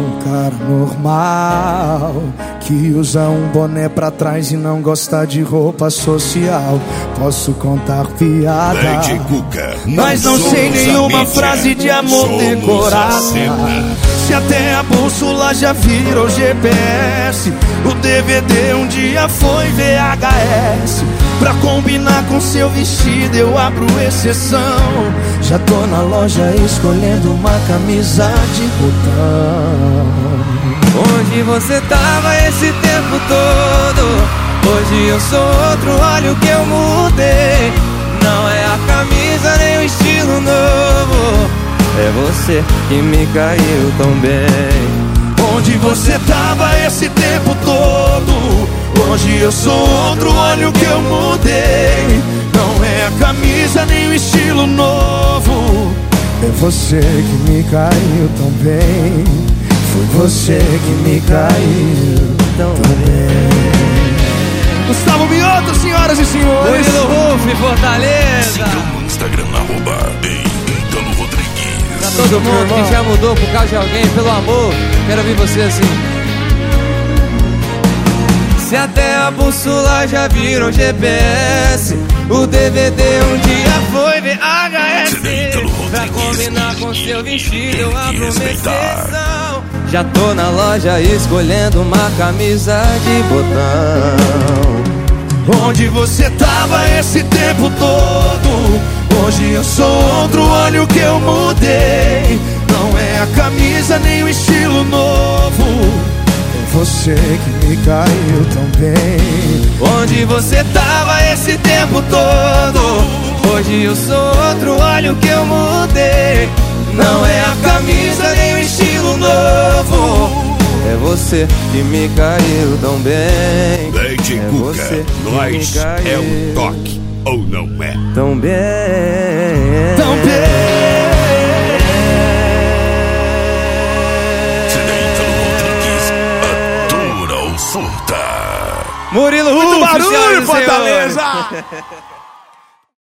um cara normal que usa um boné pra trás e não gosta de roupa social. Posso contar piada, Lady Cuca, mas não sei nenhuma frase de amor decorada. Se até a bússola já virou GPS, o DVD um dia foi VHS. Pra combinar com seu vestido eu abro exceção. Já tô na loja escolhendo uma camisa de botão. Onde você tava esse tempo todo? Hoje eu sou outro, olha o que eu mudei. Não é a camisa nem o estilo novo, é você que me caiu tão bem. Onde você tava esse tempo todo? Hoje eu sou outro, olha o que eu mudei. Não é a camisa nem o estilo novo, é você que me caiu tão bem. Foi você que me caiu tão bem. Gustavo Mioto, senhoras e senhores. Murilo Ruff, Fortaleza. Sigam no Instagram, @Ítalo Rodrigues. Pra todo mundo que já mudou por causa de alguém, pelo amor, quero ouvir você assim. Se até a bússola já virou GPS, o DVD um dia foi VHS. Pra combinar com seu vestido eu abro uma exceção. Já tô na loja escolhendo uma camisa de botão. Onde você tava esse tempo todo? Hoje eu sou outro, olha o que eu mudei. Não é a camisa nem o estilo novo, é você que me caiu tão bem. Onde você tava esse tempo todo? Hoje eu sou outro, olha o que eu mudei. Não é a camisa nem o estilo novo, é você que me caiu tão bem. Lady Cuca, nós é o toque, ou não é? Tão bem, tão bem. Surta. Murilo Ruff, muito barulho, Fortaleza.